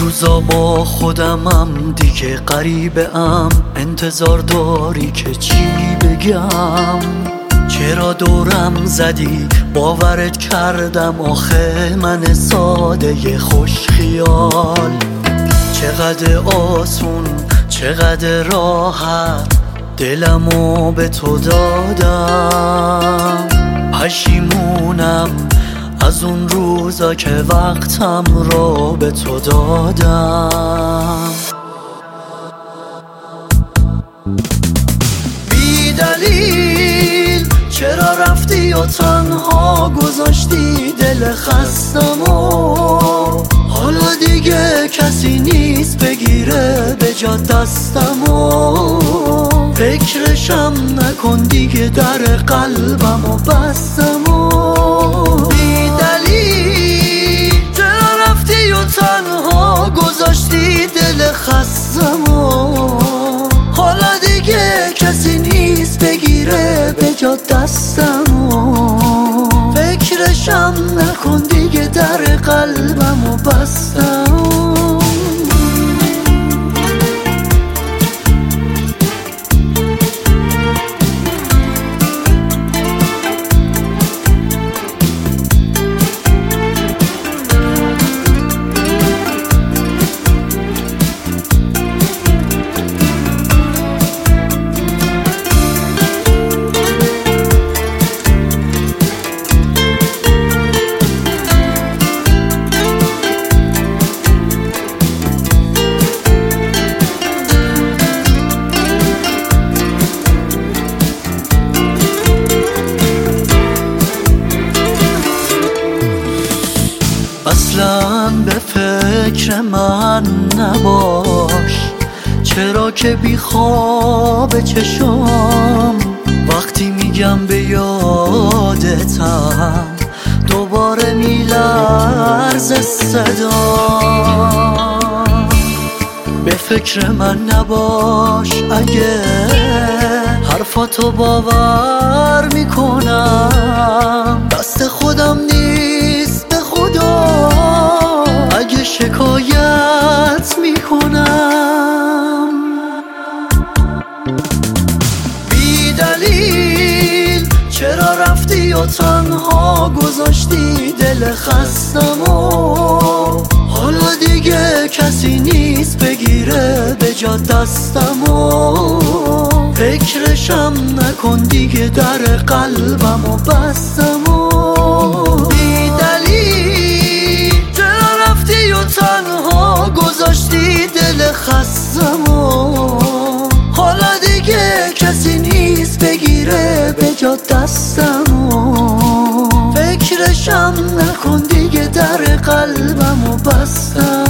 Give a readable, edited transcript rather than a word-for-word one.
روزا با خودمم دیگه غریبه ام، انتظار داری که چی بگم؟ چرا دورم زدی باورت کردم آخه من ساده خوش خیال. چقدر آسون چقدر راحت دلمو به تو دادم، پشیمونم از اون روزا که وقتم رو به تو دادم. بی دلیل چرا رفتی و تنها گذاشتی دل خستمو؟ حالا دیگه کسی نیست بگیره به جا دستمو. فکرشم نکن دیگه در قلبمو بستمو. بی دلیل چرا رفتی و تنها گذاشتی دل خستمو؟ حالا دیگه کسی نیست بگیره به جا دستمو. فکرشم نکن دیگه در قلبمو بستمو. اصلاً به فکر من نباش، چرا که بی خواب چشم وقتی میگم به یادتم دوباره میلرزه صدام. به فکر من نباش اگه حرفاتو باور میکنم، دست خودم نیست به خدا اگه شکایت میکنم. بی دلیل چرا رفتی و تنها گذاشتی دل خستمو؟ حالا دیگه کسی نیست بگیره به جا دستمو. فکرشم نکن دیگه در قلبمو بستمو. بی دلیل چرا رفتی و تنها گذاشتی دل خستمو؟ حالا دیگه کسی نیست بگیره به جا دستمو. فکرشم نکن دیگه در قلبمو بستم.